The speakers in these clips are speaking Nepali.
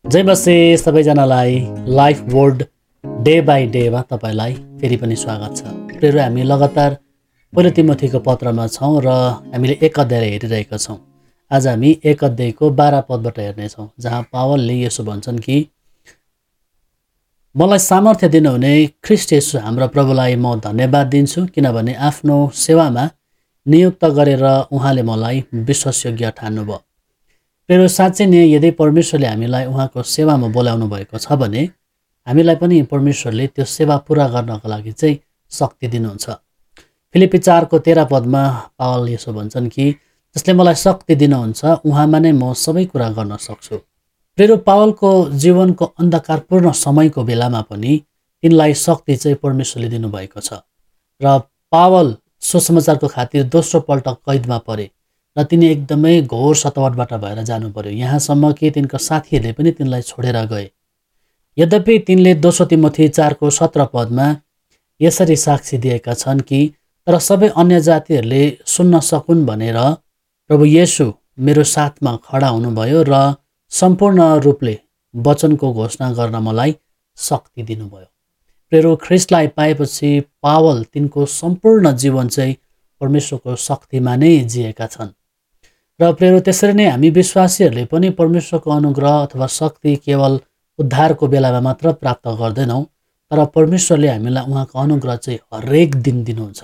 जय मसी सबैजनालाई लाइफ वर्ड डे बाई डेमा तपाईँलाई फेरि पनि स्वागत छ। प्रियहरू, हामी लगातार पहिलो तिमोथीको पत्रमा छौँ र हामीले एक अध्याय हेरिरहेका छौँ। आज हामी एक अध्यायको 12 पदबाट हेर्नेछौँ, जहाँ पावलले यसो भन्छन् कि मलाई सामर्थ्य दिनुहुने ख्रीष्ट येशू हाम्रो प्रभुलाई म धन्यवाद दिन्छु, किनभने आफ्नो सेवामा नियुक्त गरेर उहाँले मलाई विश्वासयोग्य ठान्नुभयो। प्रिय साँच्चै नै यदि परमेश्वरले हामीलाई उहाँको सेवामा बोलाउनु भएको छ भने हामीलाई पनि परमेश्वरले त्यो सेवा पुरा गर्नको लागि चाहिँ शक्ति दिनुहुन्छ। फिलिप्पी 4को 13 पदमा पावल यसो भन्छन् कि जसले मलाई शक्ति दिनुहुन्छ उहाँमा नै म सबै कुरा गर्न सक्छु। प्रिय पावलको जीवनको अन्धकारपूर्ण समयको बेलामा पनि तिनलाई शक्ति चाहिँ परमेश्वरले दिनुभएको छ र पावल सुसमाचारको खातिर दोस्रो पल्ट कैदमा परे र तिनी एकदमै घोर सतावटबाट भएर जानु पर्यो, यहाँसम्म कि तिनका साथीहरूले पनि तिनलाई छोडेर गए। यद्यपि तिनले 2 तिमोथी 4को 17 पदमा यसरी साक्षी दिएका छन् कि तर सबै अन्य जातिहरूले सुन्न सकुन् भनेर प्रभु येशू मेरो साथमा खडा हुनुभयो र सम्पूर्ण रूपले वचनको घोषणा गर्न मलाई शक्ति दिनुभयो। प्रिय ख्रीष्टलाई पाएपछि पावल तिनको सम्पूर्ण जीवन चाहिँ परमेश्वरको शक्तिमा नै जिएका छन्। र प्रिय त्यसरी नै हामी विश्वासीहरूले पनि परमेश्वरको अनुग्रह अथवा शक्ति केवल उद्धारको बेलामा मात्र प्राप्त गर्दैनौँ, तर परमेश्वरले हामीलाई उहाँको अनुग्रह चाहिँ हरेक दिन दिनुहुन्छ।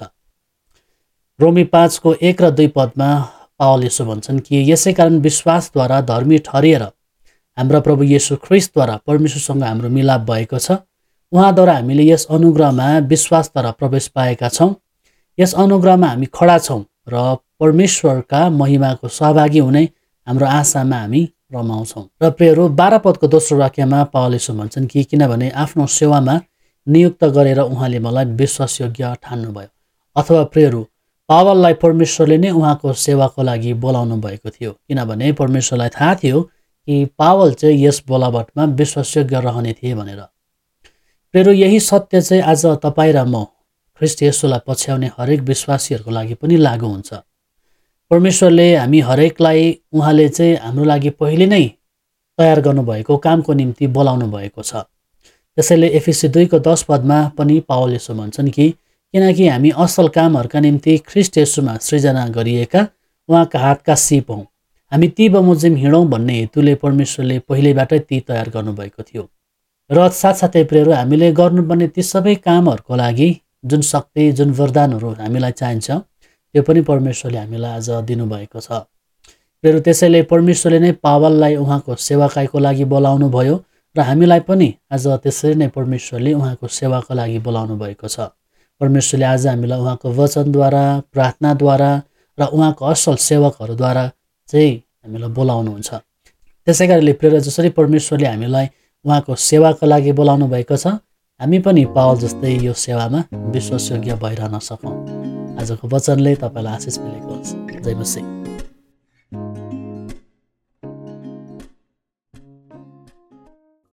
रोमी 5को 1 र 2 पदमा पावल यसो भन्छन् कि यसै कारण विश्वासद्वारा धर्मी ठहरिएर हाम्रा प्रभु येशू ख्रीष्टद्वारा परमेश्वरसँग हाम्रो मिलाप भएको छ। उहाँद्वारा हामीले यस अनुग्रहमा विश्वासद्वारा प्रवेश पाएका छौँ। यस अनुग्रहमा हामी खडा छौँ र परमेश्वरका महिमाको सहभागी हुने हाम्रो आशामा हामी रमाउँछौँ। र प्रियहरू 12 पदको दोस्रो वाक्यमा पावल यसो भन्छन् कि किनभने आफ्नो सेवामा नियुक्त गरेर उहाँले मलाई विश्वासयोग्य ठान्नुभयो। अथवा प्रियहरू पावललाई परमेश्वरले नै उहाँको सेवाको लागि बोलाउनु भएको थियो, किनभने परमेश्वरलाई थाहा थियो कि पावल चाहिँ यस बोलावटमा विश्वासयोग्य रहने थिए भनेर। प्रियहरू यही सत्य चाहिँ आज तपाईँ र म ख्रीष्ट येशूलाई पछ्याउने हरेक विश्वासीहरूको लागि पनि लागू हुन्छ। परमेश्वरले हामी हरेकलाई उहाँले चाहिँ हाम्रो लागि पहिले नै तयार गर्नुभएको कामको निम्ति बोलाउनु भएको छ। त्यसैले एफिसी 2को 10 पदमा पनि पावल यसो भन्छन् कि किनकि हामी असल कामहरूका निम्ति ख्रीष्ट येशूमा सृजना गरिएका उहाँका हातका सिप हौँ। हामी ती बमोजिम हिँडौँ भन्ने हेतुले परमेश्वरले पहिल्यैबाटै ती तयार गर्नुभएको थियो। र साथसाथै प्रियहरू हामीले गर्नुपर्ने ती सबै कामहरूको लागि जुन शक्ति जुन वरदानहरू हामीलाई चाहिन्छ त्यो पनि परमेश्वरले हामीलाई आज दिनुभएको छ। प्रियहरू त्यसैले परमेश्वरले नै पावललाई उहाँको सेवाकाईको लागि बोलाउनु भयो र हामीलाई पनि आज त्यसरी नै परमेश्वरले उहाँको सेवाको लागि बोलाउनु भएको छ। परमेश्वरले आज हामीलाई उहाँको वचनद्वारा प्रार्थनाद्वारा र उहाँको असल सेवकहरूद्वारा चाहिँ हामीलाई बोलाउनुहुन्छ। त्यसै कारणले प्रिय जसरी परमेश्वरले हामीलाई उहाँको सेवाको लागि बोलाउनु भएको छ, हामी पनि पावल जस्तै यो सेवामा विश्वासयोग्य भइरहन सकौँ। आजको वचनले तपाईँलाई आशिष मिलेको होस्। जय मसीह।